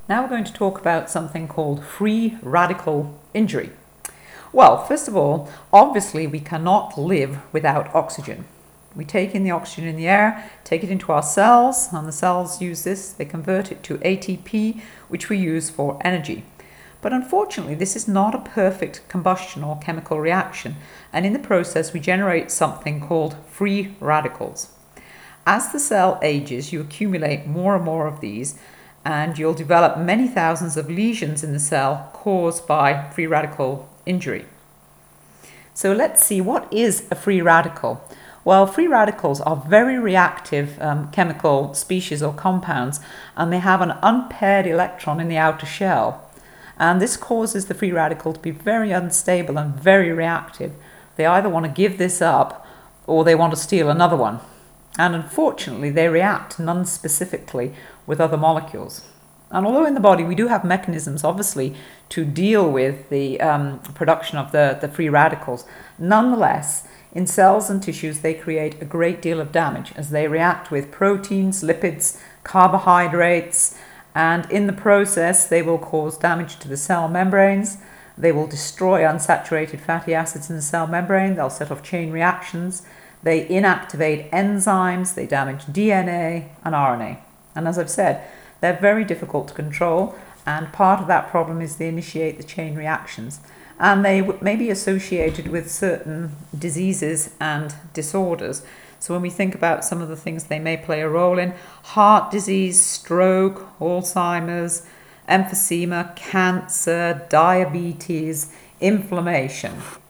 Now we're going to talk about something called free radical injury. Well, first of all, obviously we cannot live without oxygen. We take in the oxygen in the air, take it into our cells, and the cells use this, they convert it to ATP, which we use for energy. But unfortunately, this is not a perfect combustion or chemical reaction, and in the process we generate something called free radicals. As the cell ages, you accumulate more and more of these, and you'll develop many thousands of lesions in the cell caused by free radical injury. So let's see, what is a free radical? Well, free radicals are very reactive chemical species or compounds, and they have an unpaired electron in the outer shell. And this causes the free radical to be very unstable and very reactive. They either want to give this up or they want to steal another one. And unfortunately, they react non-specifically with other molecules. And although in the body we do have mechanisms, obviously, to deal with the production of the free radicals, nonetheless, in cells and tissues, they create a great deal of damage as they react with proteins, lipids, carbohydrates, and in the process, they will cause damage to the cell membranes. They will destroy unsaturated fatty acids in the cell membrane. They'll set off chain reactions. They inactivate enzymes, they damage DNA and RNA. And as I've said, they're very difficult to control, and part of that problem is they initiate the chain reactions. And they may be associated with certain diseases and disorders. So when we think about some of the things they may play a role in, heart disease, stroke, Alzheimer's, emphysema, cancer, diabetes, inflammation.